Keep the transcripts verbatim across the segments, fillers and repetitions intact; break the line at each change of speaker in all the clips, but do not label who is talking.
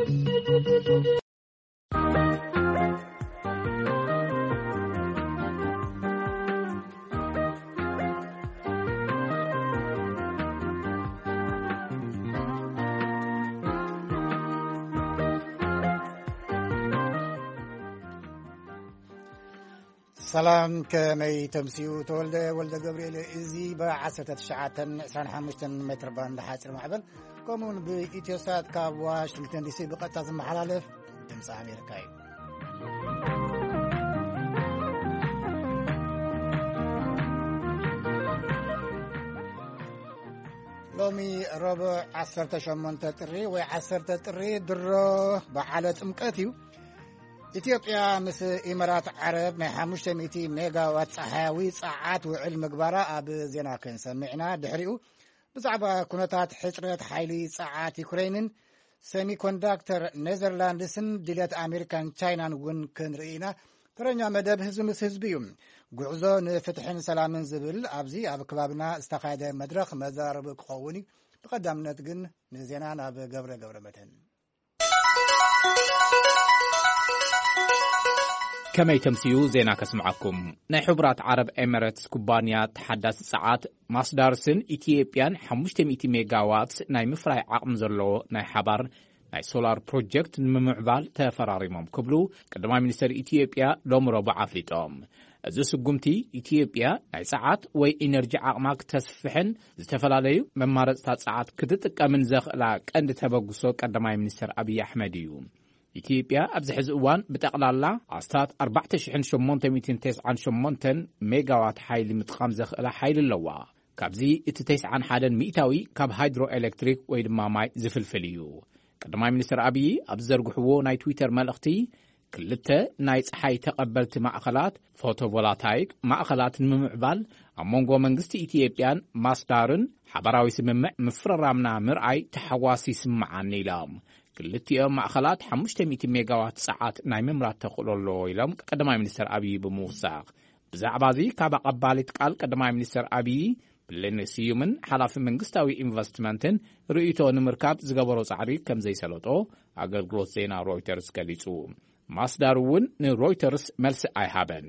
سلام كمي تمسيو تولد ولد جبريل إزي بعشرة تشعة عشرين خمسة متر باند حاصل معبل كومون بإتيوسات كاب واشنطن دي سي بقطع محلالف دمس أمريكاي لومي ربع عشرة شمونت تري وعشرة تري درو بعلة أمكاتيو ኢትዮጵያ ምስ ኢሚራት ዓረብ ናይ ሓሙሽተ ሚእቲ ሜጋዋት ፀሓያዊ ፀዓት ውዕል ምግባራ ኣብ ዜና ክንሰምዕና ድሕሪኡ ብዛዕባ ኩነታት ሕፅረት ሓይሊ ፀዓት ዩክሬንን ሴሚኮንዳክተር ኔዘርላንድስን ድሌት ኣሜሪካን ቻይናን እውን ክንርኢና ተረኛ መደብ ህዝቢ ምስ ህዝቢ እዩ ጉዕዞ ንፍትሕን ሰላምን ዝብል ኣብዚ ኣብ ከባቢና ዝተኻየደ መድረኽ መዛረቢ ክኸውን እዩ ብቐዳምነት ግን ንዜና ናብ ገብረ ገብረ መድህን
كما يتمسيو زينا كسمعكم ناي حبرات عرب إماراتس كوبانيا تحدث ساعات ماسدارسن إثيوبيان حمشتم إتي ميجاوات ناي مفراي عقم زرلو ناي حبر ناي سولار بروجكت ممعبال تفراريمم كبلو قدما منستر إثيوبيا لوم ربع عفليتهم أزو سقمتي إثيوبيا ناي ساعات وي إنرجي عقماك تسفحن زتفلاليو ممارس تات ساعات كدتك من زخ لا كأند تبقسو قدما منستر أبي أحمديو ኢትዮጵያ ኣብዚ ሕዚ እዋን ብጠቕላላ ኣስታት ኣርባዕተ ሽሕን ሸሞንተ ሚእትን ተስዓን ሸሞንተን ሜጋዋት ሓይሊ ምጥቃም ዘኽእላ ሓይሊ ኣለዋ ካብዚ እቲ ተስዓን ሓደን ሚእታዊ ካብ ሃይድሮ ኤሌክትሪክ ወይ ድማ ማይ ዝፍልፍል እዩ ቀዳማይ ሚኒስትር አብይ ኣብ ዘርግሕዎ ናይ ትዊተር መልእኽቲ ክልተ ናይ ፀሓይ ተቐበልቲ ማእኸላት ፎቶቮልታይክ ማእኸላት ንምዕባል ኣብ መንጎ መንግስቲ ኢትዮጵያን ማስዳርን ሓበራዊ ስምምዕ ምፍራራምና ምርኣይ ተሓዋሲ ስምዓኒ ኢሎም ክልቲኦም ማእኸላት ሓሙሽተ ሚእቲ ሜጋዋት ፀዓት ናይ ምምራት ተኽእለሎ ኢሎም ቀዳማይ ሚኒስትር አብይ ብምውሳኽ ብዛዕባ እዚ ካብ ኣቐባሊት ቃል ቀዳማይ ሚኒስትር አብይ ብሌኒ ስዩምን ሓላፊ መንግስታዊ ኢንቨስትመንትን ርእይቶ ንምርካብ ዝገበሮ ጻዕሪ ከም ዘይሰለጦ ኣገልግሎት ዜና ሮይተርስ ገሊጹ ማስዳር እውን ንሮይተርስ መልሲ ኣይሃበን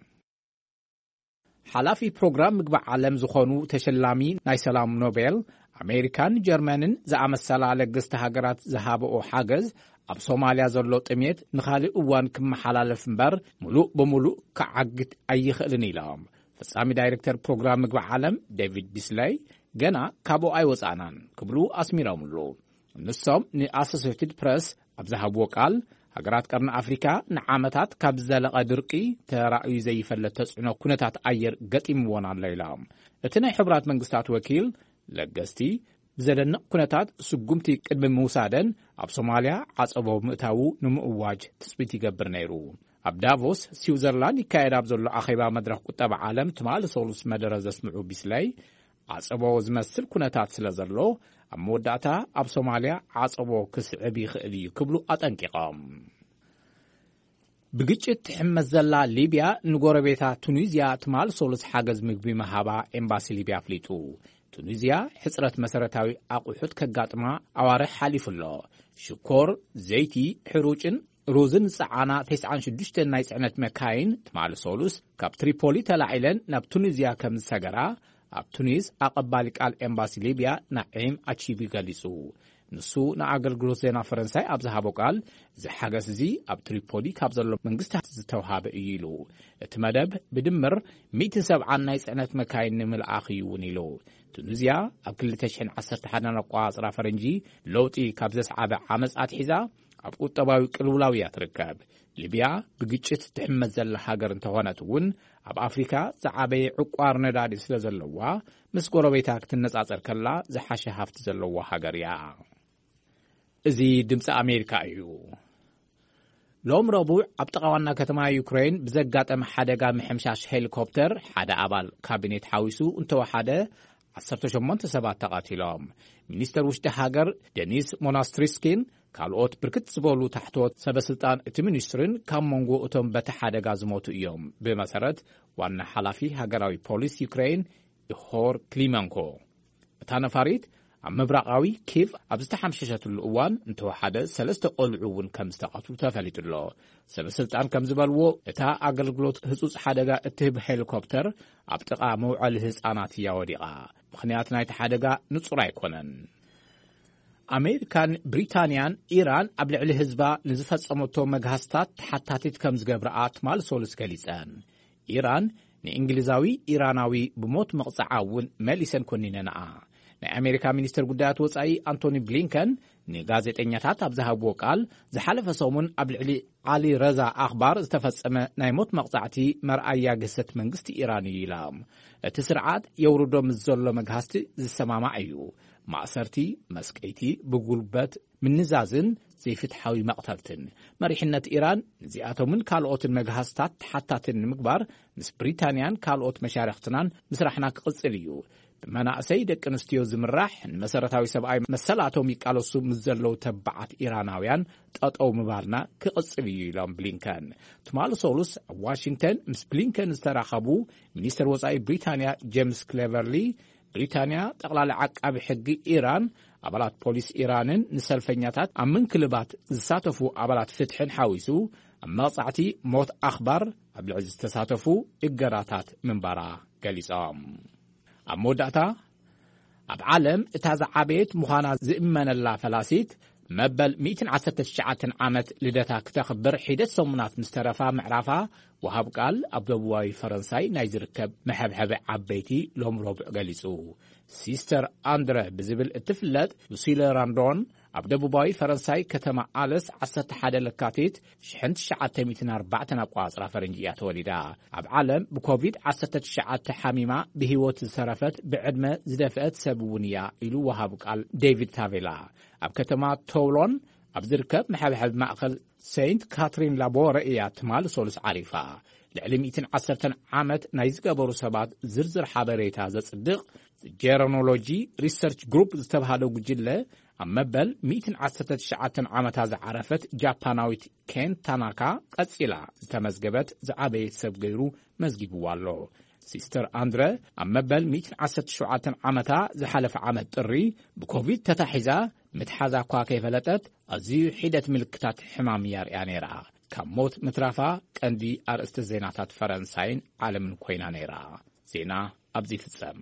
ሓላፊ ፕሮግራም ምግቢ ዓለም ዝኾኑ ተሸላሚ ናይ ሰላም ኖቤል ኣሜሪካን ጀርመንን ዝኣመሰላ ለገስቲ ሃገራት ዝሃብኦ ሓገዝ ኣብ ሶማልያ ዘሎ ጥሜት ንኻሊእ እዋን ክመሓላለፍ እምበር ሙሉእ ብምሉእ ክዓግድ ኣይኽእልን ኢሎም ፍጻሚ ዳይሬክተር ፕሮግራም ምግቢ ዓለም ዴቪድ ቢስሌይ ገና ካብኡ ኣይወፃእናን ክብሉ ኣስሚሮምሉ ንሶም ንኣሶሲየትድ ፕሬስ ኣብ ዝሃብዎ ቃል ሃገራት ቀርኒ ኣፍሪካ ንዓመታት ካብ ዘለቐ ድርቂ ተራእዩ ዘይፈለጥ ተጽዕኖ ኩነታት ኣየር ገጢምዎን ኣሎ ኢሎም እቲ ናይ ሕብራት መንግስታት ወኪል ለገስቲ ብዘደንቕ ኩነታት ስጉምቲ ቅድሚ ምውሳደን ኣብ ሶማልያ ዓጸቦ ምእታው ንምእዋጅ ትጽቢት ይገብር ነይሩ ኣብ ዳቮስ ስዊዘርላንድ ይካየድ ኣብ ዘሎ ኣኼባ መድረኽ ቁጠባ ዓለም ትማሊ ሶሉስ መደረ ዘስምዑ ቢስሌይ ዓጸቦ ዝመስል ኩነታት ስለ ዘሎ ኣብ መወዳእታ ኣብ ሶማልያ ዓጸቦ ክስዕብ ይኽእል እዩ ክብሉ ኣጠንቂቖም ብግጭት ትሕመስ ዘላ ሊብያ ንጎረቤታ ቱኒዝያ ትማሊ ሶሉስ ሓገዝ ምግቢ መሃባ ኤምባሲ ሊብያ ኣፍሊጡ ቱኒዝያ ሕፅረት መሰረታዊ ኣቑሑት ከጋጥማ ኣዋርሕ ሓሊፉሎ ሽኮር ዘይቲ ሕሩጭን ሩዝን ፀዓና ተስዓን ሽዱሽተ ናይ ጽዕነት መካይን ትማሊ ሶሉስ ካብ ትሪፖሊ ተላዒለን ናብ ቱኒዝያ ከም ዝሰገራ ኣብ ቱኒዝ ኣቐባሊ ቃል ኤምባሲ ሊብያ ናዒም ኣቺቪ ገሊጹ ንሱ ንኣገልግሎት ዜና ፈረንሳይ ኣብ ዝሃቦ ቃል ዝሓገዝ እዚ ኣብ ትሪፖሊ ካብ ዘሎ መንግስታት ዝተውሃበ እዩ ኢሉ እቲ መደብ ብድምር ሚእቲ ሰብዓ ናይ ጽዕነት መካይን ንምልኣኽ እዩ እውን ኢሉ ቱኒዝያ ኣብ ክልተ ሽሕን ዓሰርተ ሓደ ኣቆፃፅራ ፈረንጂ ለውጢ ካብ ዘስዓበ ዓመፅ ኣትሒዛ ኣብ ቁጠባዊ ቅልውላው እያ ትርከብ ሊብያ ብግጭት ትሕመስ ዘላ ሃገር እንተኾነት እውን ኣብ ኣፍሪካ ዝዓበየ ዕቋር ነዳዲ ስለ ዘለዋ ምስ ጎረቤታ ክትነጻጸር ከላ ዝሓሸ ሃፍቲ ዘለዋ ሃገር እያ እዚ ድምፂ ኣሜሪካ እዩ ሎም ረቡዕ ኣብ ጥቓ ዋና ከተማ ዩክሬን ብዘጋጠመ ሓደጋ ምሕምሻሽ ሄሊኮፕተር ሓደ ኣባል ካቢኔት ሓዊሱ እንተወሓደ ዓሰርተ ሸሞንተ ሰባት ተቓቲሎም ሚኒስተር ውሽጢ ሃገር ዴኒስ ሞናስትሪስኪን ካልኦት ብርክት ዝበሉ ታሕቶት ሰበስልጣን እቲ ሚኒስትርን ካብ መንጎ እቶም በቲ ሓደጋ ዝሞቱ እዮም ብመሰረት ዋና ሓላፊ ሃገራዊ ፖሊስ ዩክሬን ኢሆር ክሊመንኮ እታ ነፋሪት ኣብ ምብራቃዊ ኪቭ ኣብ ዝተሓምሸሸትሉ እዋን እንተወሓደ ሰለስተ ቆልዑውን ከም ዝተቐትሉ ተፈሊጡሎ ሰበስልጣን ከም ዝበልዎ እታ ኣገልግሎት ህጹጽ ሓደጋ እትህብ ሄሊኮፕተር ኣብ ጥቓ መውዓሊ ህፃናት እያ ወዲቓ ምኽንያት ናይቲ ሓደጋ ንጹር ኣይኮነን ኣሜሪካን ብሪታንያን ኢራን ኣብ ልዕሊ ህዝባ ንዝፈጸመቶ መግሃስታት ተሓታቲት ከም ዝገብረኣ ትማል ሶልስ ገሊጸን ኢራን ንእንግሊዛዊ ኢራናዊ ብሞት መቕፅዓ እውን መሊሰን ኮኒነንኣ ናይ ኣሜሪካ ሚኒስትር ጉዳያት ወጻኢ አንቶኒ ብሊንከን ንጋዜጠኛታት ኣብ ዝሃብዎ ቃል ዝሓለፈ ሰሙን ኣብ ልዕሊ ዓሊ ረዛ ኣኽባር ዝተፈጸመ ናይ ሞት መቕጻዕቲ መርኣያ ግሰት መንግስቲ ኢራን እዩ ኢሎም እቲ ስርዓት የውርዶ ምስ ዘሎ መግሃስቲ ዝሰማማዕ እዩ ማእሰርቲ መስቀይቲ ብጉልበት ምንዛዝን ዘይፍትሓዊ መቕተልትን መሪሕነት ኢራን ነዚኣቶምን ካልኦትን መግሃስታት ተሓታትን ንምግባር ምስ ብሪታንያን ካልኦት መሻርክትናን ምስራሕና ክቕጽል እዩ ብመናእሰይ ደቂ ኣንስትዮ ዝምራሕ ንመሰረታዊ ሰብኣዊ መሰላቶም ይቃለሱ ምስ ዘለው ተባዓት ኢራናውያን ጠጠው ምባልና ክቕጽል እዩ ኢሎም ብሊንከን ትማል ሶሉስ ኣብ ዋሽንግተን ምስ ብሊንከን ዝተራኸቡ ሚኒስትር ወጻኢ ብሪታንያ ጄምስ ክሌቨርሊ ብሪታንያ ጠቕላላ ዓቃቢ ሕጊ ኢራን ኣባላት ፖሊስ ኢራንን ንሰልፈኛታት ኣብ ምንክልባት ዝሳተፉ ኣባላት ፍትሕን ሓዊሱ ኣብ መቕጻዕቲ ሞት ኣኽባር ኣብ ልዕሊ ዝተሳተፉ እገራታት ምንባራ ገሊጾም ኣብ መወዳእታ ኣብ ዓለም እታ ዝዓበየት ምዃና ዝእመነላ ፈላሲት መበል مئة وعشرة عشر ዓመት ልደታ ክተኽብር ሒደት ሰሙናት ምስ ተረፋ ምዕራፋ ወሃብ ቃል ኣብ ደቡባዊ ፈረንሳይ ናይ ዝርከብ መሐብሐቢ ዓበይቲ ሎም ረቡዕ ገሊጹ ሲስተር አንድረ ብዝብል እትፍለጥ ሉሲለ ራንዶን ኣብ ደቡባዊ ፈረንሳይ ከተማ ኣለስ ዓሰርተ ሓደ ለካቲት ألف وتسعمئة وأربعة ኣቋፅራ ፈረንጂ እያ ተወሊዳ ኣብ ዓለም ብኮቪድ ዓሰርተ ትሽዓተ ሓሚማ ብህይወት ዝተረፈት ብዕድመ ዝደፍአት ሰብ እውን እያ ኢሉ ወሃብ ቃል ዴቪድ ታቬላ ኣብ ከተማ ቶውሎን ኣብ ዝርከብ መሐብሐቢ ማእኸል ሴንት ካትሪን ላቦረ እያ ትማል ሶሉስ ዓሪፋ ልዕሊ مئة وعشرة ዓመት ናይ ዝገበሩ ሰባት ዝርዝር ሓበሬታ ዘጽድቕ ጄሮኖሎጂ ሪሰርች ግሩፕ ዝተባሃለ ጉጅለ ኣብ መበል مئة وعشرة ዓመታ ዝዓረፈት ጃፓናዊት ኬን ታናካ ቀጺላ ዝተመዝገበት ዝዓበየት ሰብ ገይሩ መዝጊብዋ ኣሎ ሲስተር አንድረ ኣብ መበል مئة وعشرة ዓመታ ዝሓለፈ ዓመት ጥሪ ብኮቪድ ተታሒዛ ምትሓዛ እኳ ከይፈለጠት ኣዝዩ ሒደት ምልክታት ሕማም የርእያ ነይራ ካብ ሞት ምትራፋ ቀንዲ ኣርእስቲ ዜናታት ፈረንሳይን ዓለምን ኮይና ነይራ ዜና ኣብዚ ፍጸም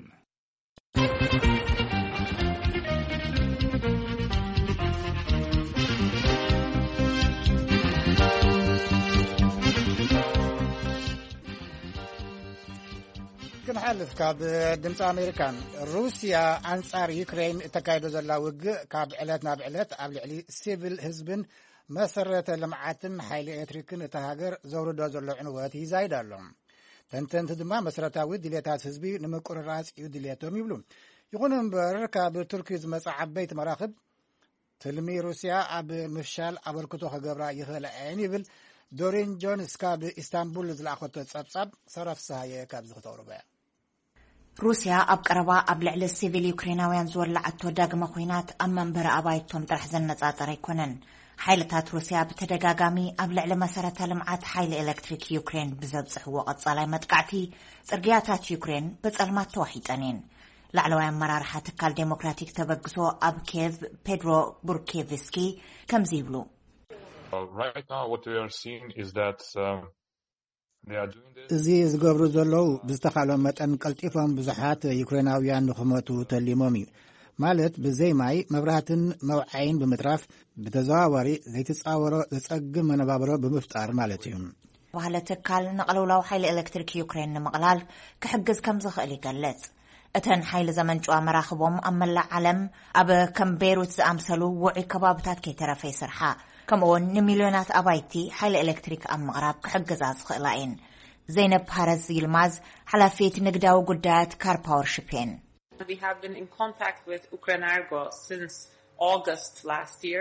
كنحلف كاب دمت أمريكان روسيا أنصار يوكرين تكايدو زلا وجه كاب علاتنا بعلات قبل علي سيفل حزبن مسرة لمعاتن حيل إتريكن تهاجر زور دو زلا عنواتي زايد لهم تنتن تدما مسرتاوي دليتات حزبي نمكر راس يدليتهم يبلون يقولون بر كاب تركيز مسعب بيت مراقب تلمي روسيا أب مفشال أبركتو خجبرا يخلع عيني بال دورين جونز كاب إسطنبول زلاخوت تصبصب صرف سهاية كاب زغتورو بها
روسيا أب قربا أب لعل السيفيل يوكريناويان زور لعتو داقم خوينات أمن برا أبايتهم طرح زنة آتاري كونن حيلتات روسيا بتدقاقامي أب لعل مسارة لمعات حيل إلكتريك يوكرين بزبصح وقت صلاي متقعتي سرقياتات يوكرين بتسألمات توحيد أنين لعلوان مرارحة تكال ديمقراطيك تبقسو أب كيف بيدرو بوركيفسكي كم زيبلو
Right now what we are seeing is that um, they are doing this
زي زغبرو زلو بزتخالو متن قلطيفهم بزحات يوكريناويان نخمتو تليمومي مالت بزي ماي مبراتن موعين بمتراف بتزاوري زي تصاورو زصقم منبابرو بمفتار مالتيهم
وهلا تكال نقلولاو حيل الكتريك يوكرين مقلال كحجز كم زخلي قلت اتن حيل زمن جو مراخبهم املا علم اب كم بيروت زامسلو وعي كبابتات كي ترفي سرحا كمون نمليونات أبايتي حيل إلكتريك أم مغرب كحجزاز خلاين زينب هارز يلماز حلفيت نقداو قدات كار باور شيبين.
We have been in contact with Ukrenergo since August last year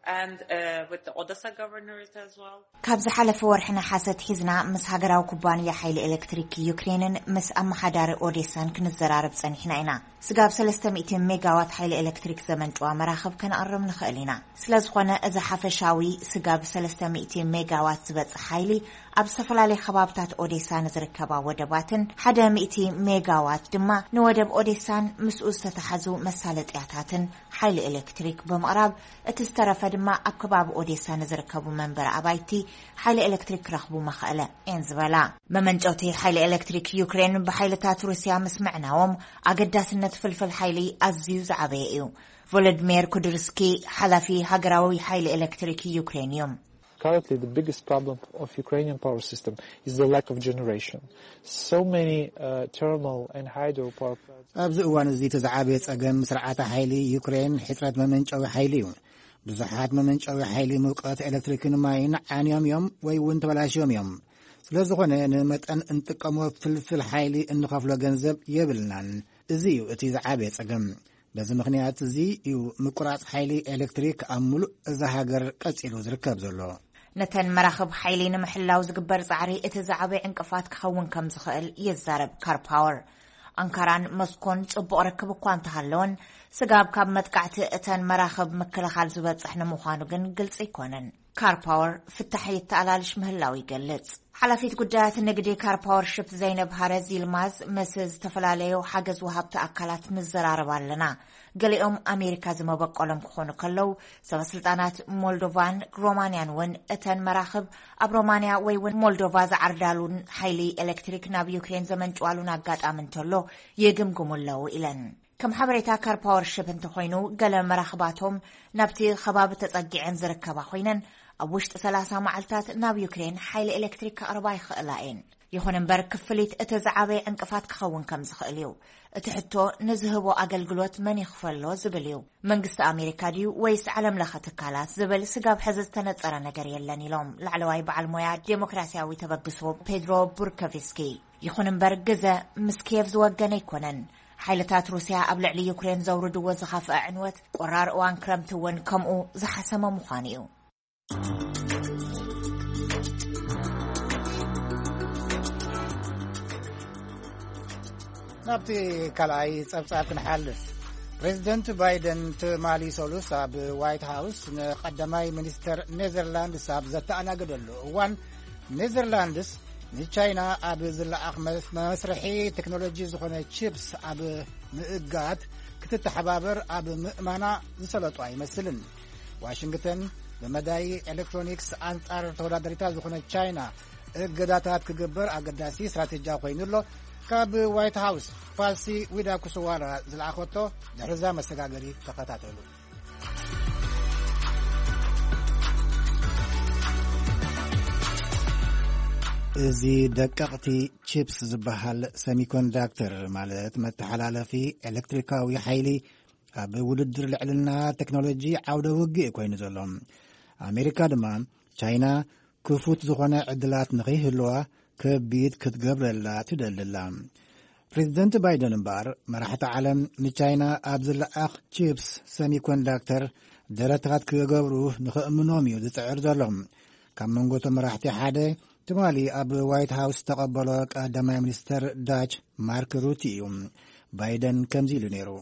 and uh, with the Odessa governors as well.
ካብዚ ሓለፈ ወርሕና ሓሰት ሒዝና ምስ ሃገራዊ ኩባንያ ሓይሊ ኤሌክትሪክ ዩክሬንን ምስ ኣመሓዳሪ ኦዴሳን ክንዘራረብ ጸኒሕና ኢና ስጋብ ሰለስተ ሚእቲ ሜጋዋት ሓይሊ ኤሌክትሪክ ዘመንጭዋ መራኸብ ከነቕርብ ንኽእል ኢና ስለዝኾነ እዚ ሓፈሻዊ ስጋብ ሰለስተ ሚእቲ ሜጋዋት ዝበጽሕ ሓይሊ ኣብ ዝተፈላለዩ ከባብታት ኦዴሳን ዝርከባ ወደባትን ሓደ ሚእቲ ሜጋዋት ድማ ንወደብ ኦዴሳን ምስኡ ዝተተሓዙ መሳለጥያታትን ሓይሊ ኤሌክትሪክ ብምቕራብ እቲ ዝተረፈ ድማ ኣብ ከባቢ ኦዴሳን ዝርከቡ መንበር ኣባይቲ ሓይሊ ኤሌክትሪክ ረኽቡ መኽእለ እየን ዝበላ መመንጨውቲ ሓይሊ ኤሌክትሪክ ዩክሬን ብሓይልታት ሩስያ ምስ ምዕናዎም ኣገዳስነት ፍልፍል ሓይሊ ኣዝዩ ዝዓበየ እዩ ቮሎዲሚር ኩድርስኪ ሓላፊ ሃገራዊ ሓይሊ ኤሌክትሪክ ዩክሬን እዮም
Currently, the biggest problem of Ukrainian power system is the lack of generation. So many uh, thermal and hydro power plants.
ኣብዚ እዋን እዚ ተዛዓበየ ጸገም ስርዓተ ሓይሊ ዩክሬን ሕጽረት መመንጨዊ ሓይሊ እዩ ብዙሓት መመንጨዊ ሓይሊ ሙቀት ኤሌክትሪክን ማይን ዓንዮም እዮም ወይ እውን ተበላሽዮም እዮም ስለዝኾነ ንመጠን እንጥቀሞ ፍልፍል ሓይሊ እንኸፍሎ ገንዘብ የብልናን እዚ እዩ እቲ ዝዓበየ ጸገም በዚ ምኽንያት እዚ እዩ ምቁራጽ ሓይሊ ኤሌክትሪክ ኣብ ሙሉእ እዛ ሃገር ቀጺሉ ዝርከብ ዘሎ
ነተን መራኸብ ሓይሊ ንምሕላው ዝግበር ጻዕሪ እቲ ዝዓበየ ዕንቅፋት ክኸውን ከም ዝኽእል የዛረብ ካርፓወር ኣንካራን ሞስኮን ጽቡቕ ርክብ እኳ እንተሃለወን ስጋብ ካብ መጥቃዕቲ እተን መራኸብ ምክልኻል ዝበጽሕ ንምዃኑ ግን ግልጽ ይኮነን ካርፓወር ፍታሕ ይተኣላልሽ ምህላው ይገልጽ ሓላፊት ጉዳያት ንግዲ ካርፓወር ሽፕ ዘይነብ ሃረዝ ይልማዝ ምስ ዝተፈላለዩ ሓገዝ ወሃብቲ ኣካላት ንዘራረብ ኣለና ገሊኦም ኣሜሪካ ዝመበቆሎም ክኾኑ ከለው ሰበስልጣናት ሞልዶቫን ሮማንያን እውን እተን መራኸብ ኣብ ሮማንያ ወይ እውን ሞልዶቫ ዝዓርዳሉን ሓይሊ ኤሌክትሪክ ናብ ዩክሬን ዘመንጭዋሉን ኣጋጣሚ እንተሎ የግምግሙለው ኢለን ከም ሓበሬታ ካርፓወር ሽፕ እንተኾይኑ ገለ መራኸባቶም ናብቲ ከባቢ ተጸጊዐን ዝርከባ ኮይነን ኣብ ውሽጢ ሰላሳ መዓልታት ናብ ዩክሬን ሓይሊ ኤሌክትሪክ ከቕርባ ይኽእላ እየን ይኹን እምበር ክፍሊት እቲ ዝዓበየ ዕንቅፋት ክኸውን ከም ዝኽእል እዩ እቲ ሕቶ ንዝህቦ ኣገልግሎት መን ይኽፈሎ ዝብል እዩ መንግስቲ ኣሜሪካ ድዩ ወይስ ዓለም ለኸ ትካላት ዝብል ስጋብ ሕዚ ዝተነጸረ ነገር የለን ኢሎም ላዕለዋይ በዓል ሞያ ዴሞክራሲያዊ ተበግሶ ፔድሮ ቡርኮቪስኪ ይኹን እምበር ግዘ ምስ ኪየቭ ዝወገነ ይኮነን ሓይልታት ሩስያ ኣብ ልዕሊ ዩክሬን ዘውርድዎ ዝኸፍአ ዕንወት ቆራር እዋን ክረምቲ እውን ከምኡ ዝሓሰመ ምዃኑ እዩ
ናብቲ ካልኣይ ጸብጻብ ክንሓልፍ ፕሬዚደንት ባይደን ትማሊ ሰሉስ ኣብ ዋይት ሃውስ ንቐዳማይ ሚኒስተር ኔዘርላንድስ ኣብ ዘተኣናገደሉ እዋን ኔዘርላንድስ ንቻይና ኣብ ዝለኣኽ መስርሒ ቴክኖሎጂ ዝኾነ ቺፕስ ኣብ ምእጋት ክትተሓባበር ኣብ ምእማና ዝሰለጡ ኣይመስልን ዋሽንግተን በመዳይ ኤሌክትሮኒክስ አንጻር ተወዳዳሪታ ዝኾነ ቻይና እገዳታት ክግበር ኣገዳሲ ስትራቴጂ ኮይኑሎ ካብ ዋይት ሃውስ ፓልሲ ዊዳ ኩስዋራ ዝለኣኸቶ ድሕርዛ መሰጋገሪ ተኸታተሉ እዚ ደቀቕቲ ቺፕስ ዝበሃል ሰሚኮንዳክተር ማለት መተሓላለፊ ኤሌክትሪካዊ ሓይሊ ኣብ ውድድር ልዕልና ቴክኖሎጂ ዓውደ ውግእ ኮይኑ ዘሎ ኣሜሪካ ድማ ቻይና ክፉት ዝኾነ ዕድላት ንኸይህልዋ ከቢድ ክትገብረላ ትደልላ ፕሬዚደንት ባይደን እምበር መራሕቲ ዓለም ንቻይና ኣብ ዝለኣኽ ቺፕስ ሰሚኮንዳክተር ደረታት ክገብሩ ንኽእምኖም እዩ ዝፅዕር ዘሎም ካብ መንጎቶም መራሕቲ ሓደ ትማሊ ኣብ ዋይት ሃውስ ተቐበሎ ቀዳማይ ሚኒስተር ዳች ማርክ ሩቲ እዩ ባይደን ከምዚ ኢሉ ነይሩ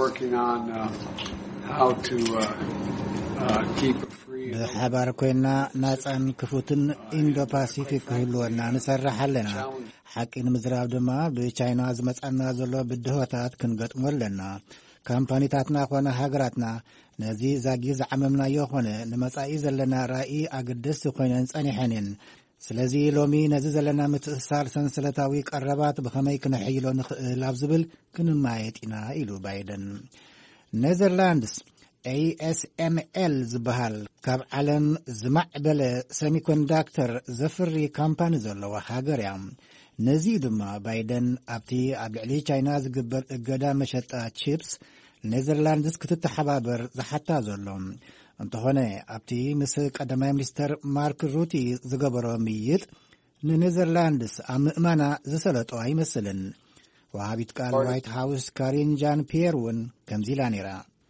ብሓባር ኮይና ናፃን ክፉትን ኢንዶ ፓሲፊክ ክህልወና ንሰርሕ ኣለና ሓቂ ንምዝራብ ድማ ብቻይና ዝመጻና ዘሎ ብድሆታት ክንገጥሞ ኣለና ካምፓኒታትና ኮነ ሃገራትና ነዚ ዛጊ ዝዓመምናዮ ኾነ ንመጻኢ ዘለና ራእይ ኣገደስቲ ኮይነን ጸኒሐንን ስለዚ ሎሚ ነዚ ዘለና ምትእስሳር ሰንሰለታዊ ቀረባት ብኸመይ ክነሕይሎ ንኽእል ኣብ ዝብል ክንማየጥ ኢና ኢሉ ባይደን ኔዘርላንድስ ኤ ኤስ ኤም ኤል ዝበሃል ካብ ዓለም ዝማዕበለ ሰሚኮንዳክተር ዘፍሪ ካምፓኒ ዘለዋ ሃገር እያ ነዚ ድማ ባይደን ኣብቲ ኣብ ልዕሊ ቻይና ዝግበር እገዳ መሸጣ ቺፕስ ኔዘርላንድስ ክትተሓባበር ዝሓታ ዘሎ እንተኾነ ኣብቲ ምስ ቀዳማይ ሚኒስተር ማርክ ሩቲ ዝገበሮ ምይጥ ንኔዘርላንድስ ኣብ ምእማና ዝሰለጦ ኣይመስልን ወሃቢት ቃል ዋይት ሃውስ ካሪን ጃን ፒየር እውን ከምዚ ኢላ ነይራ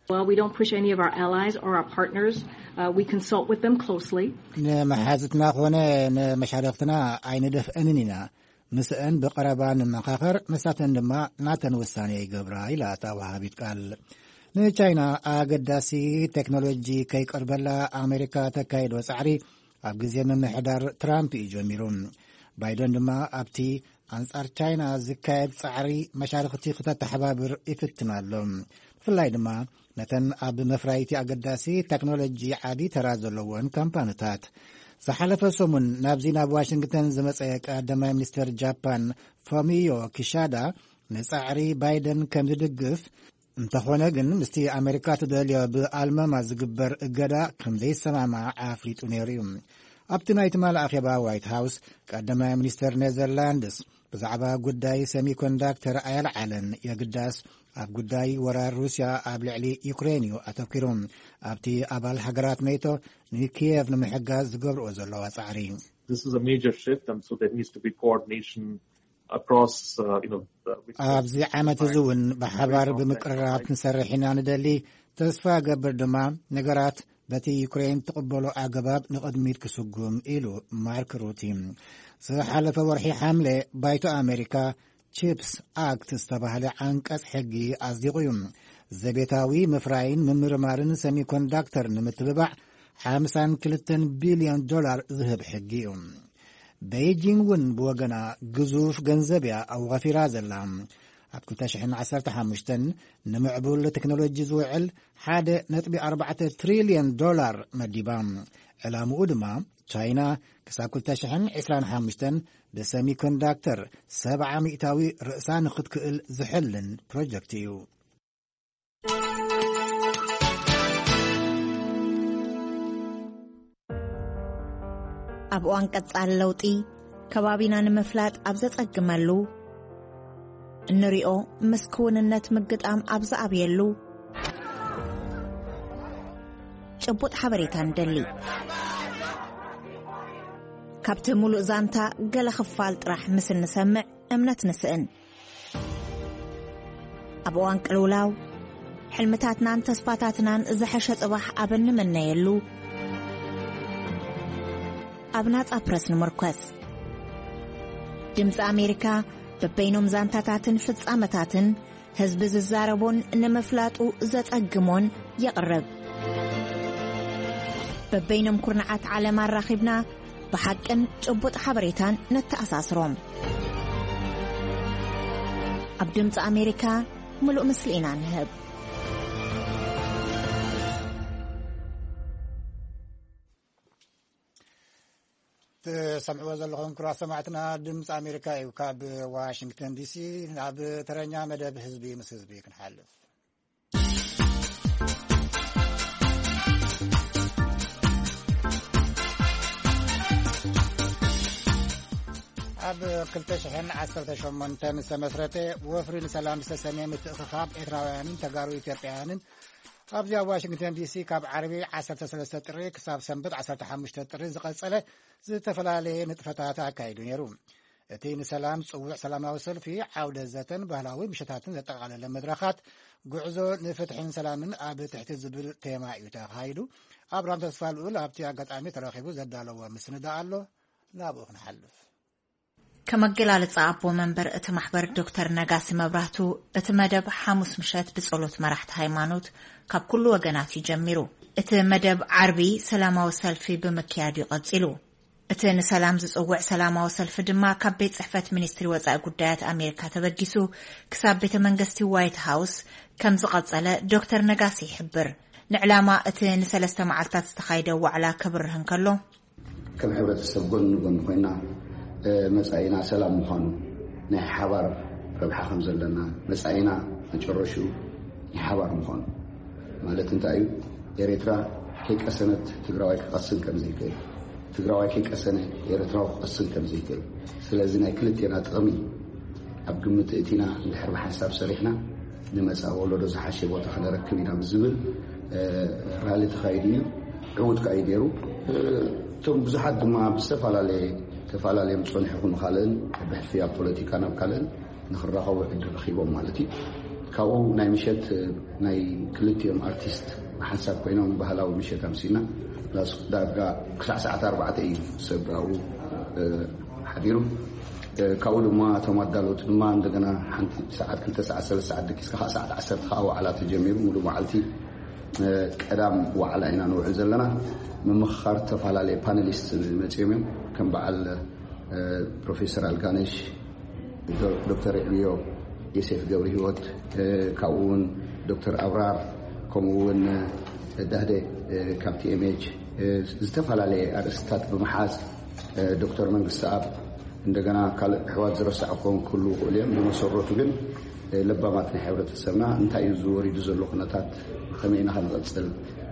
Well, we don't push any of our allies or our partners. Uh, we consult with them closely.
نمحازتنا خونا نمشاركتنا عين دفئننا مسأن بقربان مقاخر مساتن دما ناتن وساني قبرا إلى تاوهابيت قال نچاينا آقداسي تكنولوجي كي قربلا أمريكا تكايد وسعري أبقزي من محدار ترامب إجوميرون بايدن دما أبتي أنصار چاينا زكايد سعري مشاركتي خطة تحبابر إفتنالهم فلاي دما نتن أب مفرايتي أقداسي تكنولوجي عادي ترازلوون كامبانتات سحلف سومن نابزي ناب واشنطن زمصيق قدما منستر جابان فوميو كيشادا نصعري بايدن كم يدغف انتخونه ግን ምስቲ ኣሜሪካ ተደልዮ ብኣልማማ ዝግበር እገዳ ከም ዘይሰማማ ኣፍሊጡ ነይሩ እዩ ኣብቲ ናይቲ መልኣኸባ ዋይት ሃውስ ቀዳማይ ሚኒስተር ኔዘርላንድስ ብዛዕባ ጉዳይ ሰሚኮንዳክተር ኣየልዓለን የግዳስ ኣብ ጉዳይ ወራር ሩስያ ኣብ ልዕሊ ዩክሬን ኣተኪሮም ኣብቲ ኣባል ሃገራት ኔቶ ንኪየቭ ንምሕጋዝ ዝገብርኦ ዘለዋ ጻዕሪ
This is a major shift and so there needs to be coordination across uh, you know
ኣብዚ ዓመት ዝውን በሓባር ብምቅርራብ ክንሰርሕና ንደሊ ተስፋ ገብር ድማ ነገራት በቲ ዩክሬን ተቀበሎ ኣገባብ ንቅድሚት ክስጉም ኢሉ ማርክ ሩቲ ዝሓለፈ ወርሒ ሓምለ ባይቶ ኣሜሪካ ቺፕስ ኣክት ዝተባህለ አንቀጽ ሕጊ ኣጽዲቑ ዘቤታዊ ምፍራይን ምምርማርን ሰሚኮንዳክተር ንምትብባዕ ሓምሳ ወክልተ ቢልዮን ዶላር ዝህብ ሕጊ እዩ ቤጂንግ ውን ብወገና ግዙፍ ገንዘብያ ኣብ غፊራ ዘላ ኣብ ክልተ ሺሕ ዓሰርተ ሓሙሽተ ንምዕቡል ቴክኖሎጂ ዝውዕል ሓደ ነጥቢ ኣርባዕተ ትሪልዮን ዶላር መዲባ ዕላምኡ ድማ ቻይና ክሳብ ክልተ ሺሕ ዒስራን ሓሙሽተ ብሰሚኮንዳክተር ሰብዓ ሚእታዊ ርእሳ ንኽትክእል ዝሕልን ፕሮጀክት እዩ
ኣብ እዋን ቀጻሊ ለውጢ ከባቢና ንምፍላጥ ኣብ ዘጸግመሉ እንሪኦ ምስክውንነት ምግጣም ኣብ ዝኣብየሉ ጭቡጥ ሓበሬታ ንደሊ ካብቲ ሙሉእ ዛንታ ገለ ክፋል ጥራሕ ምስ እንሰምዕ እምነት ንስእን ኣብ እዋን ቅልውላው ሕልምታትናን ተስፋታትናን ዝሐሸ ጽባሕ ኣብ እንመነየሉ ኣብናጽ ኣፕረስ ንምርኮስ ድምፂ ኣሜሪካ በበይኖም ዛንታታትን ፍጻመታትን ህዝቢ ዝዛረቦን ንምፍላጡ ዘጸግሞን የቕርብ በበይኖም ኩርናዓት ዓለም ኣራኺብና ብሓቅን ጭቡጥ ሓበሬታን ነተኣሳስሮም ኣብ ድምፂ ኣሜሪካ ምሉእ ምስሊ ኢና ንህብ
سمعوا زلهم كرا سمعتنا دمس أمريكا يوكاب واشنطن دي سي ناب ترنيا مدب حزبي مس حزبي كنحلف أب كلتا شحن عسرة شمونتن سمسرته وفرين سلام سسميم تخخاب إتراويان تقارو إثيوبيان أبزي واشنطن دي سي كاب عربي عسرة سلسة تري كساب سنبت عسرة حمشتة تري زقصلة ዝተፈላልየ ንጥፈታት ኣካይዱ ነይሩ እቲ ንሰላም ጽውዕ ሰላማዊ ሰልፊ ዓውደ ዘተን ባህላዊ ምሽታትን ዘጠቃለለ መድረኻት ጉዕዞ ንፍትሕን ሰላምን ኣብ ትሕቲ ዝብል ቴማ እዩ ተኻይዱ ኣብራም ተስፋልኡል ኣብቲ ኣጋጣሚ ተረኺቡ ዘዳለዎ ምስንዳ ኣሎ ናብኡ ክንሓልፍ
ከመገላለጻ ኣቦ መንበር እቲ ማሕበር ዶክተር ነጋሲ መብራህቱ እቲ መደብ ሐሙስ ምሸት ብጸሎት መራሕቲ ሃይማኖት ካብ ኩሉ ወገናት ይጀሚሩ እቲ መደብ ዓርቢ ሰላማዊ ሰልፊ ብምክያድ ይቐጽሉ እቲ ንሰላም ዝጽውዕ ሰላማዊ ሰልፊ ድማ ካብ ቤት ጽሕፈት ሚኒስትሪ ወጻኢ ጉዳያት ኣሜሪካ ተበጊሱ ክሳብ ቤተ መንግስቲ ዋይት ሃውስ ከም ዝቐጸለ ዶክተር ነጋሲ ይሕብር ንዕላማ እቲ ንሰለስተ መዓልታት ዝተኻይደ ዋዕላ ከብርህን ከሎ
ከም ሕብረተሰብ ጎን ጎን ኮይና መጻኢና ሰላም ምዃኑ ናይ ሓባር ረብሓ ከም ዘለና መጻኢና መጨረሹ ናይ ሓባር ምዃኑ ማለት እንታይ እዩ ኤርትራ ከይቀሰነት ትግራዋይ ክቐስን ከም ዘይክእል ትግራዋይ ከይቀሰነ ኤርትራዊ ክቐስን ከም ዘይክእል ስለዚ ናይ ክልቴና ጥቕሚ ኣብ ግምት እቲና እንድሕር ብሓሳብ ሰሪሕና ንመጻ ወለዶ ዝሓሸ ቦታ ክንረክብ ኢና ብዝብል ራሊ ተኻይዱ እዩ ዕዉት ካይድ ነይሩ እቶም ብዙሓት ድማ ብዝተፈላለየ ተፈላለዮም ፀኒሑ ይኹን ካልእን ብሕልፊ ኣብ ፖለቲካ ናብ ካልእን ንኽራኸቡ ዕድል ረኺቦም ማለት እዩ ካው ናይ ምሸት ናይ ክልቲኦም አርቲስት ሓሳብ ኮይኖም ባህላዊ ምሸት አምሲና ላስ ዳጋ ክሳዕ ሰዓት አርባዕተ እዩ ሰብራው ሓዲሩ ካው ድማ ተማዳሎት ድማ እንደገና ሓንቲ ሰዓት ክልተ ሰዓት ሰለስተ ሰዓት ድኪስካ ሰዓት ዓሰርተ ካው ዋዕላ ተጀሚሩ ሙሉ መዓልቲ ቀዳም ዋዕላ ኢና ንውዕል ዘለና ምምኻር ተፈላለየ ፓነሊስት መፅዮም ከም በዓል ፕሮፌሰር አልጋነሽ ዶክተር ዕልዮ ዮሴፍ ገብረ ህይወት ካውን ዶክተር አብራር ከምውን ዳህደ ካብቲ ኤምኤች ዝተፈላለዩ አርስታት በመሓዝ ዶክተር መንግስት አብ እንደገና ካል ሕዋት ዝረሳዕኩም ኩሉ ቁልዮም በመሰረቱ ግን ለባማት ናይ ሕብረተሰብና እንታይ እዩ ዝወሪዱ ዘሎ ኩነታት ከመይና ክንቀፅል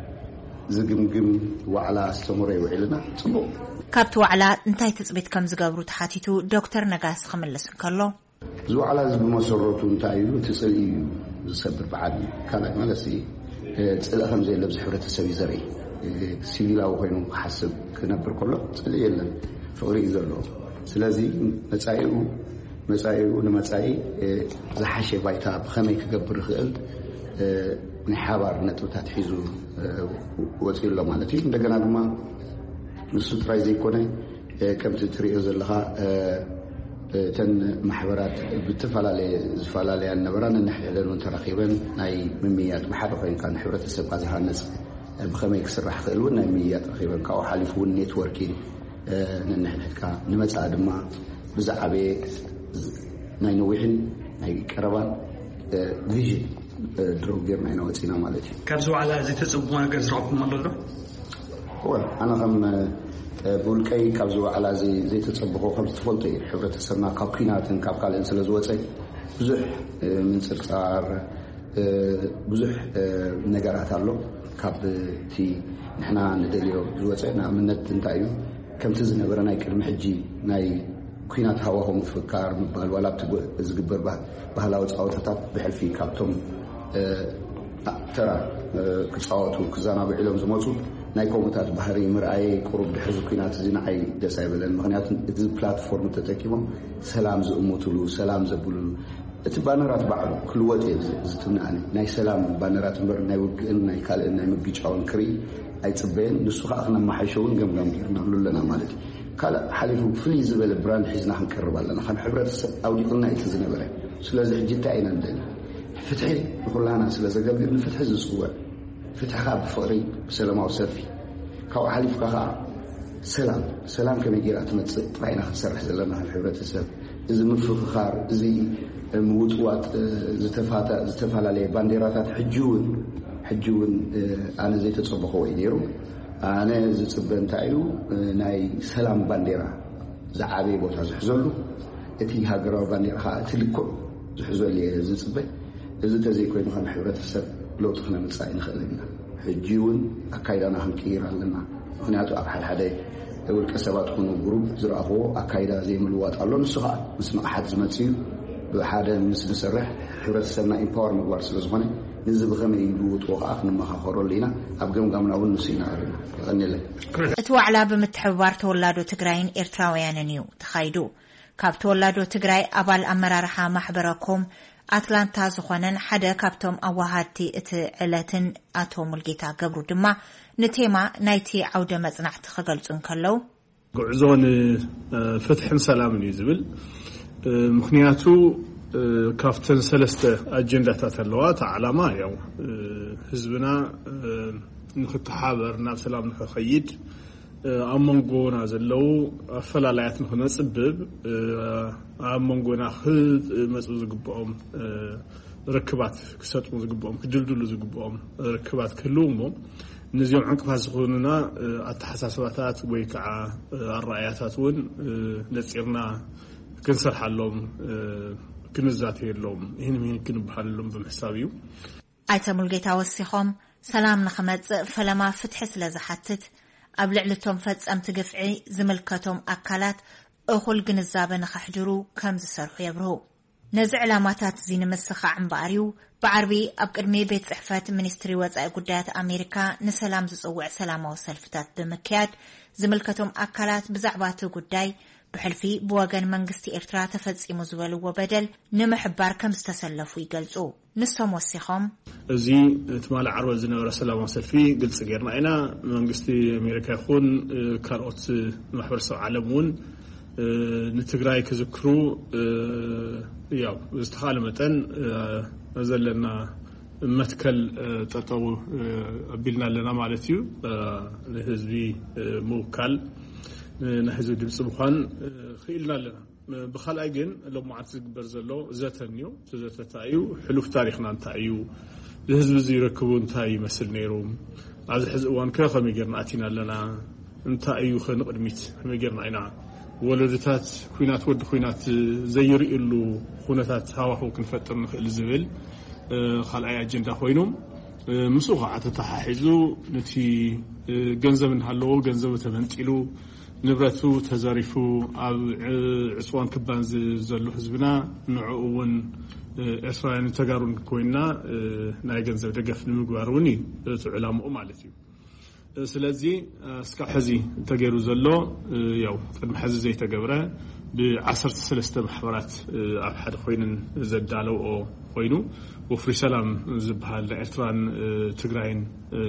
ዝግምግም ዋዕላ አስተምሮ ይውዕልና ጽቡቅ
ካብቲ ዋዕላ እንታይ ትጽቢት ከም ዝገብሩ ተሓቲቱ ዶክተር ነጋስ ክምልስ እንከሎ
ዝዋዕላ ዝብመሰረቱ እንታይ እዩ ትጽል እዩ ዝሰብር በዓል ካልእ ማለት እዩ ጽል ከም ዘየለ ሕብረተሰብ ይዘርኢ ሲቪላዊ ኮይኑ ሓስብ ክነብር ከሎ ጽል የለን ፍቅሪ እዩ ዘሎ ስለዚ መጻኢኡ መጻኢኡ ንመጻኢ ዝሓሸ ባይታ ብኸመይ ክገብር ይኽእል ናይ ሓባር ነጥብታት ሒዙ ወፂኡ ኣሎ ማለት እዩ እንደገና ድማ ንሱ ጥራይ ዘይኮነ ከምቲ ትሪኦ ዘለኻ ተን ማሕበራት ብተፈላለየ ዝፈላለያ ነበራ ንሕደን ተራኺበን ናይ ምምያጥ ብሓደ ኮይንካ ንሕብረተሰብካ ዝሃነፅ ብኸመይ ክስራሕ ክእል እውን ናይ ምምያጥ ረኺበን ካብኡ ሓሊፉ እውን ኔትወርኪንግ ንሕድሕድካ ንመጻኢ ድማ ብዛዕበየ ናይ ነዊሕን ናይ ቀረባን ቪዥን ድሮ ጌርና ኢና ወፂና ማለት እዩ
ካብዚ ዋዕላ እዚ ተፅብቦ ነገር ዝረኸብኩም ኣሎ ዶ
ወል ኣነ ከም ብውልቀይ ካብዚ ዋዕላ እዚ ዘይተፀብኾ ከም ዝትፈልጦ እዩ ሕብረተሰብና ካብ ኩናትን ካብ ካልእን ስለ ዝወፀ ብዙሕ ምንፅርፃር ብዙሕ ነገራት ኣሎ ካብቲ ንሕና ንደልዮ ዝወፀ ንኣብነት እንታይ እዩ ከምቲ ዝነበረ ናይ ቅድሚ ሕጂ ናይ ኩናት ሃዋህው ምፍካር ምባል ዋላ ዝግበር ባህላዊ ፃወታታት ብሕልፊ ካብቶም ተራ ክፃወቱ ክዛናቡ ኢሎም ዝመፁ ናይ ኮሙታት ባህሪ ምርኣይ ቁሩብ ድሕሪ ኩናት እዚ ንዓይ ደስ ኣይበለን ምክንያቱ እቲ ፕላትፎርም ተጠቂሞም ሰላም ዝእሙትሉ ሰላም ዘብሉሉ እቲ ባነራት ባዕሉ ክልወጥ እዩ ዝትምናኣኒ ናይ ሰላም ባነራት እምበር ናይ ውግእን ናይ ካልእን ናይ ምግጫውን ክርኢ ኣይፅበየን ንሱ ከዓ ክነማሓይሸውን ገምጋም ጌርና ኣለና ማለት እዩ ካልእ ሓሊፉ ፍልይ ዝበለ ብራንድ ሒዝና ክንቀርብ ኣለና ከም ሕብረተሰብ ኣውዲቕልና እቲ ዝነበረ ስለዚ ሕጂ እንታይ ኢና ንደሊ ፍትሒ ንኩላና ስለ ዘገልግል ንፍትሒ ዝፅውዕ ፍትሕኻ ብፍቕሪ ብሰላማዊ ሰልፊ ካብኡ ሓሊፍካ ከዓ ሰላም ሰላም ከመይ ጌራ ትመፅእ ጥራይና ክንሰርሕ ዘለና ሕብረተሰብ እዚ ምፍኽኻር እዚ ምውጥዋጥ ዝተፈላለየ ባንዴራታት ሕጂ እውን ሕጂ እውን ኣነ ዘይተፀበኾ ወይ ነይሩ ኣነ ዝፅበ እንታይ እዩ ናይ ሰላም ባንዴራ ዝዓበየ ቦታ ዝሕዘሉ እቲ ሃገራዊ ባንዴራ ከዓ እቲ ልክዕ ዝሕዘሉ እየ ዝፅበ እዚ ተዘይኮይኑ ከም ሕብረተሰብ ለውጢ ክነምፃእ ንኽእል ኢና ሕጂ እውን ኣካይዳና ክንቅይር ኣለና ምክንያቱ ኣብ ሓደ ሓደ ውልቀ ሰባት ኮኑ ግሩፕ ዝረኣኽቦ ኣካይዳ ዘይምልዋጥ ኣሎ ንሱ ከዓ ምስ መቕሓት ዝመፅ እዩ ብሓደ ምስ ንሰርሕ ሕብረተሰብና ኢምፓወር ምግባር ስለ ዝኾነ ንዚ ብኸመይ ይልውጥዎ ከዓ ክንመኻኸረሉ ኢና ኣብ ገምጋምና እውን ንሱ ኢና ቀሪና ይቐኒለን
እቲ ዋዕላ ብምትሕብባር ተወላዶ ትግራይን ኤርትራውያንን እዩ ተኻይዱ ካብ ተወላዶ ትግራይ ኣባል ኣመራርሓ ማሕበረኮም ኣትላንታ ዝኾነን ሓደ ካብቶም ኣዋሃድቲ እቲ ዕለትን ኣቶ ሙልጌታ ገብሩ ድማ ንቴማ ናይቲ ዓውደ መጽናዕቲ ክገልጹ እንከለው
ጉዕዞን ፍትሕን ሰላምን እዩ ዝብል ምክንያቱ ካፍተን ሰለስተ ኣጀንዳታት ኣለዋ እቲ ዓላማ ያው ህዝብና ንክተሓበር ናብ ሰላም ንክኸይድ ኣብ መንጎና ዘለው ኣፈላላያት ንክነፅብብ ኣብ መንጎና ክመፁ ዝግብኦም ርክባት ክሰጥሙ ዝግብኦም ክድልድሉ ዝግብኦም ርክባት ክህልው እሞ ነዚኦም ዕንቅፋት ዝኾኑና ኣተሓሳስባታት ወይ ከዓ ኣረኣያታት እውን ነፂርና ክንሰርሓሎም ክንዛተየሎም ይህን ይህን ክንበሃለሎም ብምሕሳብ እዩ
ኣይተ ሙልጌታ ወሲኾም ሰላም ንኽመፅእ ፈለማ ፍትሒ ስለ ዝሓትት ኣብ ልዕልቶም ፈጸምቲ ግፍዒ ዝምልከቶም ኣካላት እኹል ግንዛበ ንኸሕድሩ ከም ዝሰርሑ የብርሁ ነዚ ዕላማታት እዚ ንምስኻዕ እምበኣር እዩ ብዓርቢ ኣብ ቅድሚ ቤት ጽሕፈት ሚኒስትሪ ወፃኢ ጉዳያት ኣሜሪካ ንሰላም ዝጽውዕ ሰላማዊ ሰልፍታት ብምክያድ ዝምልከቶም ኣካላት ብዛዕባ እቲ ጉዳይ ብሕልፊ ብወገን መንግስቲ ኤርትራ ተፈጺሙ ዝበልዎ በደል ንምሕባር ከም ዝተሰለፉ ይገልጹ ንሶም ወሲኾም
እዚ ትማል ዓርበ ዝነበረ ሰላማዊ ሰልፊ ግልጽ ጌርና ኢና መንግስቲ ኣሜሪካ ይኹን ካልኦት ማሕበረሰብ ዓለም እውን ንትግራይ ክዝክሩ ያው ዝተኻለ መጠን ዘለና መትከል ጠጠው አቢልና ለና ማለት እዩ ለህዝቢ ሙካል ንህዝብ ድምጽ ምዃን ኺኢልና ለና ብኻልኣይ ግን ለማዓት ዝግበር ዘሎ ዘተንዩ ዘተታዩ ሕሉፍ ታሪኽና እንታዩ ለህዝብ ዝይረክቡ እንታይ ይመስል ነይሩ ኣብዚ ሕዚ እዋን ከመይ ጌርና ኣቲና ለና እንታይ ኸንቅድሚት ከመይ ጌርና ኢና ወለድታት ኩናት ወዲ ኩናት ዘይርኢሉ ኩነታት ሃዋህው ክንፈጥር ንኽእል ዝብል ካልኣይ ኣጀንዳ ኮይኖም ምስኡ ከዓ ተተሓሒዙ ነቲ ገንዘብ እንሃለዎ ገንዘብ ተመንጢሉ ንብረቱ ተዘሪፉ ኣብ ዕፅዋን ክባን ዘሎ ህዝብና ንዕኡ እውን ኤርትራውያን ተጋሩን ኮይና ናይ ገንዘብ ደገፍ ንምግባር እውን እዩ ዕላምኡ ማለት እዩ ስለዚ እስካብ ሕዚ ተገይሩ ዘሎ ያው ቅድሚ ሕዚ ዘይተገብረ ብዓሰርተ ሰለስተ ማሕበራት ኣብ ሓደ ኮይነን ዘዳለውኦ ኮይኑ ወፍሪ ሰላም ዝበሃል ኤርትራን ትግራይን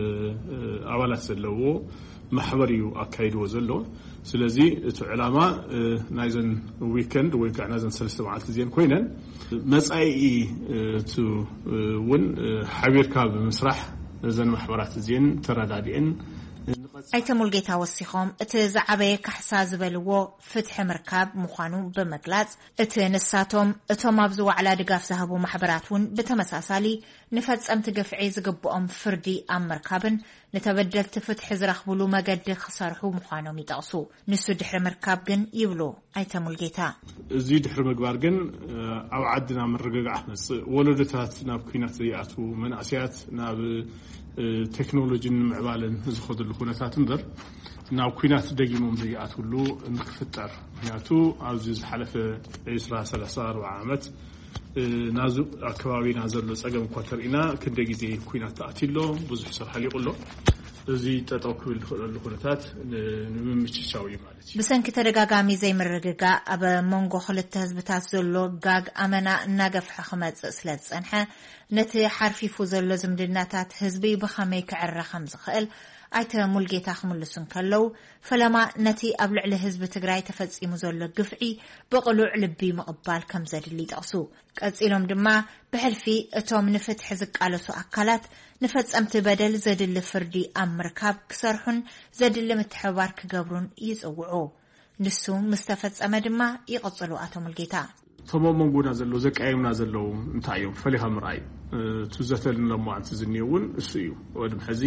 ኣባላት ዘለዎ ማሕበር እዩ ኣካይድዎ ዘሎ ስለዚ እቲ ዕላማ ናይዘን ዊከንድ ወይ ከዓ ናይዘን ሰለስተ መዓልቲ እዚአን ኮይነን መጻኢ እቲ እውን ሓቢርካ ብምስራሕ እዘን ማሕበራት እዚአን ተረዳዲአን
ኣይተ ሙልጌታ ወሲኾም እቲ ዝዓበየ ካሕሳ ዝበልዎ ፍትሒ ምርካብ ምዃኑ ብምግላጽ እቲ ንሳቶም እቶም ኣብ ዝዋዕላ ድጋፍ ዝሃቡ ማሕበራት እውን ብተመሳሳሊ ንፈጸምቲ ገፍዒ ዝግብኦም ፍርዲ ኣብ ምርካብን ንተበደልቲ ፍትሒ ዝረኽብሉ መገዲ ክሰርሑ ምዃኖም ይጠቕሱ ንሱ ድሕሪ ምርካብ ግን ይብሉ ኣይተ ሙልጌታ
እዚ ድሕሪ ምግባር ግን ኣብ ዓድና ምርግጋዕ መጽእ ወለዶታት ናብ ኩናት ዘይኣቱ መናእስያት ናብ ቴክኖሎጂን ምዕባልን ዝኸድሉ ኩነታት እምበር ናብ ኩናት ደጊሞም ዘይኣትሉ ንክፍጠር ምክንያቱ ኣብዚ ዝሓለፈ عشرين ثلاثين أربعين ዓመት ናዙ ኣከባቢና ዘሎ ጸገም ኳተርኢና ክንደ ግዜ ኩናት ተኣቲሎ ብዙሕ ሰብ ሓሊቁሎ እዚ ጠጠው ክብል ዝኽእሉ ኩነታት ንምምችቻው እዩ ማለት እዩ
ብሰንኪ ተደጋጋሚ ዘይምርግጋ ኣብ መንጎ ክልተ ህዝብታት ዘሎ ጋግ ኣመና እናገፍሐ ክመጽእ ስለ ዝጸንሐ ነቲ ሓርፊፉ ዘሎ ዝምድናታት ህዝቢ ብኸመይ ክዕረ ከም ዝኽእል ኣይተ ሙልጌታ ክምልሱን ከለው ፈለማ ነቲ ኣብ ልዕሊ ህዝቢ ትግራይ ተፈጺሙ ዘሎ ግፍዒ ብቕሉዕ ልቢ ምቕባል ከም ዘድሊ ይጠቕሱ ቀጺሎም ድማ ብሕልፊ እቶም ንፍትሒ ዝቃለሱ ኣካላት ንፈጸምቲ በደል ዘድሊ ፍርዲ ኣብ ምርካብ ክሰርሑን ዘድሊ ምትሕብባር ክገብሩን ይጽውዑ ንሱ ምስ ተፈጸመ ድማ ይቕጽሉ ኣቶ ሙልጌታ
ቶሞ መንጎና ዘሎ ዘቃየምና ዘለው እንታይ እዮም ፈሊኻ ምርኣይ ትዘተልን ለማዓንቲ ዝኒውን እሱ እዩ ወድም ሕዚ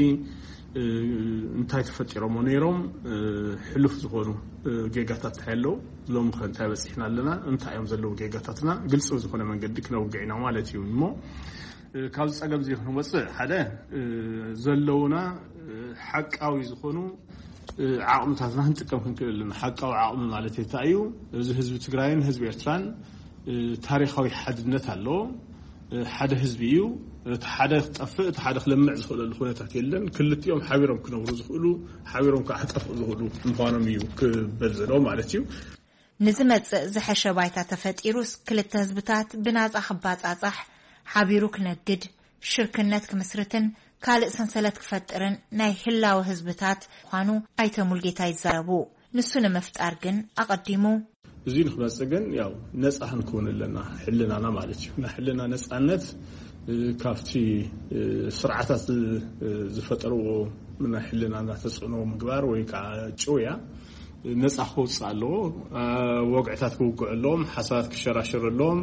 እንታይ ተፈጢሮም ነይሮም ሕሉፍ ዝኾኑ ጌጋታት ተሓለው ሎም ከንታይ በጽሕና ኣለና እንታይ እዮም ዘለው ጌጋታትና ግልጽ ዝኾነ መንገዲ ክነውግዕና ማለት እዩ እሞ ካብ ጸገም ዘይኾነ ወጽእ ሓደ ዘለውና ሓቃዊ ዝኾኑ ዓቕምታትና ክንጥቀም ክንክእልና ሓቃዊ ዓቕሚ ማለት እንታይ እዩ እዚ ህዝቢ ትግራይን ህዝቢ ኤርትራን ታሪኻዊ ሓድነት ኣሎ ሓደ ህዝቢ እዩ እቲ ሓደ ክጠፍእ እቲ ሓደ ክለምዕ ዝኽእሉ ኩነታት የለን ክልቲኦም ሓቢሮም ክነብሩ ዝኽእሉ ሓቢሮም ክጠፍኡ ዝኽእሉ ምዃኖም እዩ ክበል ዘሎ ማለት እዩ
ንዝመጽእ ዝሐሸ ባይታ ተፈጢሩስ ክልተ ህዝብታት ብናጻ ክባጻጻሕ ሓቢሩ ክነግድ ሽርክነት ክምስርትን ካልእ ሰንሰለት ክፈጥርን ናይ ህላዊ ህዝብታት ምዃኑ ኣይተ ሙልጌታ ይዛረቡ ንሱ ንምፍጣር ግን ኣቐዲሙ
እዚ ንኽመጽእ ግን ያው ነጻ ክንከውን ኣለና ሕልናና ማለት እዩ ንሕልና ነጻነት ካብቲ ስርዓታት ዝፈጠርዎ ምን ሕልናና ተጽዕኖ ምግባር ወይ ከዓ ጭውያ ነጻ ክወጽእ ኣለዎ ወግዕታት ክውግዕሎም ሓሳባት ክሸራሸረሎም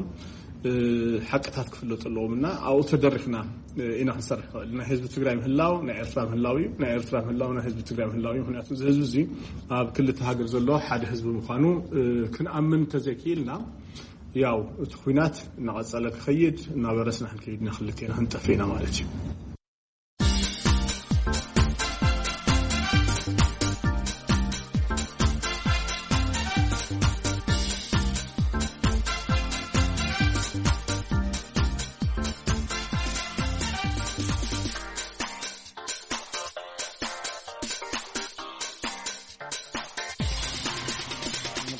ሓቅታት ክፍለጥለዎምና ኣብኡ ተደሪኽና ኢና ክንሰርሕ ንኽእል ናይ ህዝቢ ትግራይ ምህላው ናይ ኤርትራ ምህላው እዩ ናይ ኤርትራ ምህላው ናይ ህዝቢ ትግራይ ምህላው እዩ ምክንያቱ እዚ ህዝቢ እዚ ኣብ ክልተ ሃገር ዘሎ ሓደ ህዝቢ ምዃኑ ክንኣምን ተዘይክኢልና ያው እቲ ኩናት እናቐጸለ ክኸይድ እናበረስና ክንከይድ ንኽልቴና ክንጠፍእና ማለት እዩ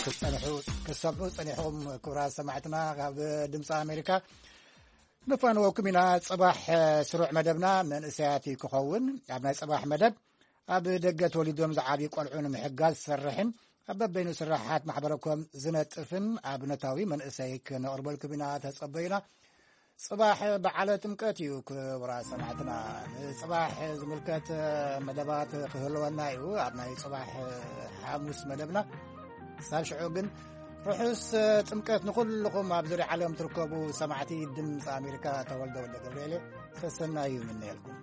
كتصنحوا كسمعوا صنيحهم كبرى سمعتنا بدمص أمريكا نفانو كمينا صباح سروع مدبنا من إسياتي كخون عبنا صباح مدب أب دقة وليدهم زعابي قلعون محقال سرحن أب بينو سرحات محبركم زنت فن أبنتاوي من إسيك نقرب الكمينا تصبينا صباح بعلى تمكاتيو كبرى سمعتنا صباح زملكات مدبات خهلونا يو عبنا صباح حاموس مدبنا ساشعوبن رحوس تمكات نقول لكم أبزري عليهم تركبوا سمعتي دمس أمريكا تولد ولد قبريلي سسنا يوم النيلكم